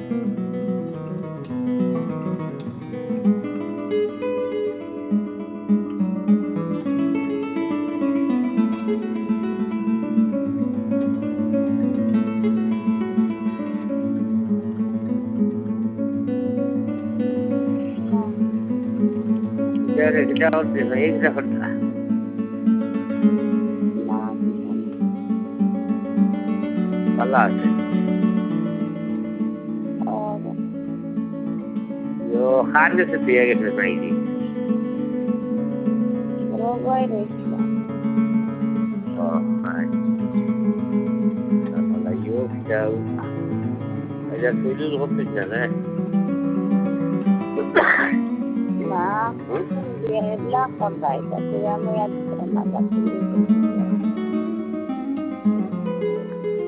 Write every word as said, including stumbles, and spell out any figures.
Dari kita udah naik dapat lah. Kalah. Yo, harga setia kita naik ni. Rogai deh. Oh, baik. Kalau yo jauh, ada tujuh hotel jalan. Nah, dia elak kontai, tapi yang mau ya terima kasih.